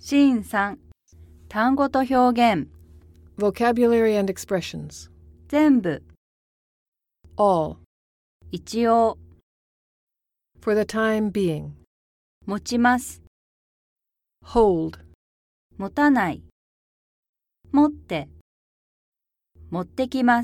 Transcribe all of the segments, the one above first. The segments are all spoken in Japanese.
シーン3、単語と表現、 Vocabulary and expressions. 全部、 All. 一応、 For the time being. 持ちます、 Hold. 持たない、持って、持ってきます、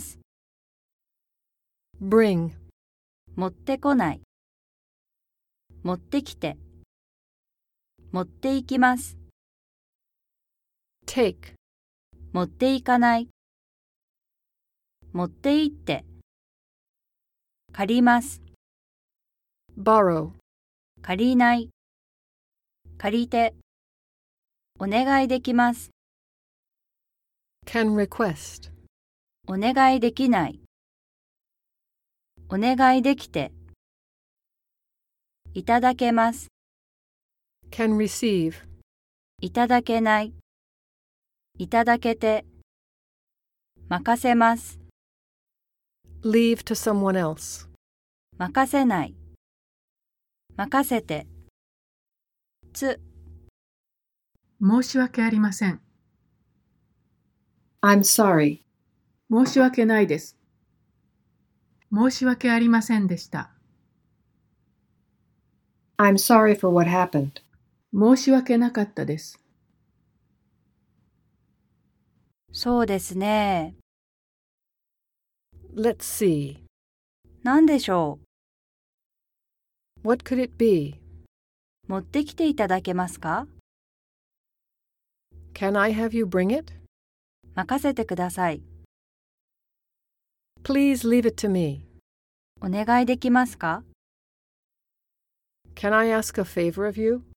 Bring. 持ってこない、持ってきて、持っていきます、 Take. 持っていかない、持って行って、借ります、 Borrow. 借りない、借りて、お願いできます、 Can request. お願いできない、お願いできて、いただけます、 Can receive. いただけない、いただけて、任せます、 Leave to someone else. 任せない、任せて、つ、 申し訳ありません。 I'm sorry. 申し訳ないです。申し訳ありませんでした。 I'm sorry for what happened. 申し訳なかったです。 そうですね。 Let's see. 何でしょ What could it be? う。持ってきていただけますか？ Can I have you bring it? 任せてください。 Please leave it to me. お願いできますか？ Can I ask a favor of you?